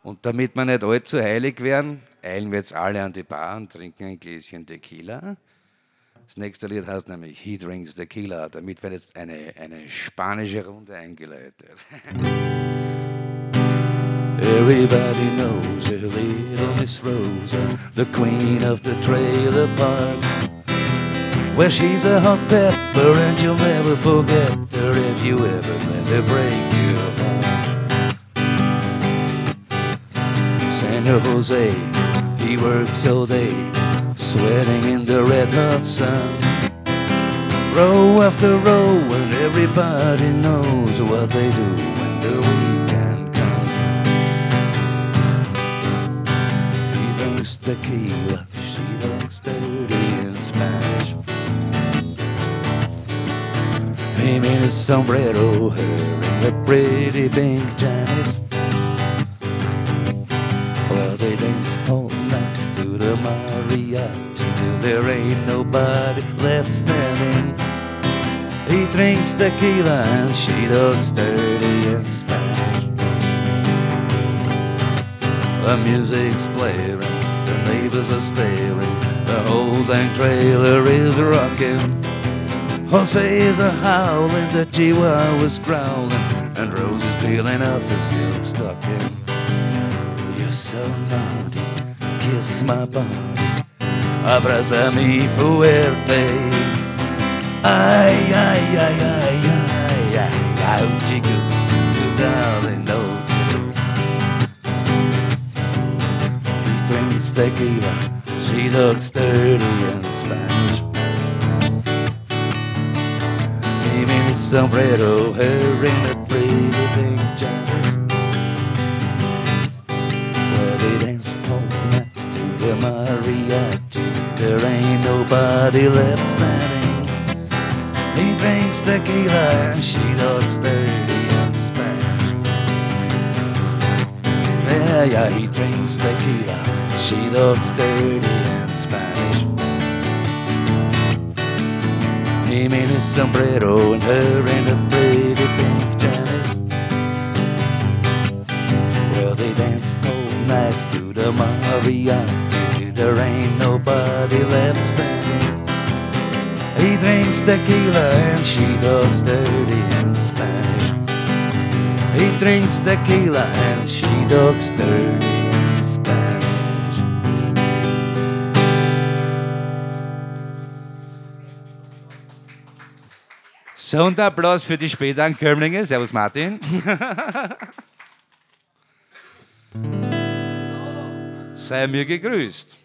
Und damit wir nicht allzu heilig werden, eilen wir jetzt alle an die Bar und trinken ein Gläschen Tequila. Das nächste Lied heißt nämlich He Drinks Tequila. Damit wird jetzt eine spanische Runde eingeleitet. Everybody knows a little Miss Rosa, the queen of the trailer park. Well, she's a hot pepper and you'll never forget her if you ever let her break your heart. San Jose, he works all day, sweating in the red hot sun. Row after row and everybody knows what they do when the weekend comes. He drinks tequila, she looks dirty in Spanish. Him in his sombrero, her in her pretty pink jammies. Well, they dance all night to the mariachi till there ain't nobody left standing. He drinks tequila and she looks dirty in Spanish. The music's blaring, the neighbors are staring, the whole dang trailer is rocking. Jose's a howling, the chihuahua's growling, and Rose is peeling off the silk stocking. You're so naughty, kiss my body, abrázame fuerte. Ay, ay, ay, ay, ay, ay, ay, chico, darling, no. He drinks tequila, she looks dirty in Spanish. Him in his sombrero, her in a pretty pink jammies. Well, they dance all night to the mariachi, there ain't nobody left standing. He drinks tequila and she looks dirty in Spanish. Yeah, yeah, he drinks tequila, she looks dirty in Spanish. Him in his sombrero and her in a pretty pink jammies. Well, they dance all night to the mariachi, there ain't nobody left standing. He drinks tequila and she looks dirty in Spanish. He drinks tequila and she looks dirty in Spanish. So, und Applaus für die Spätankömmlinge. Servus Martin. Sei mir gegrüßt.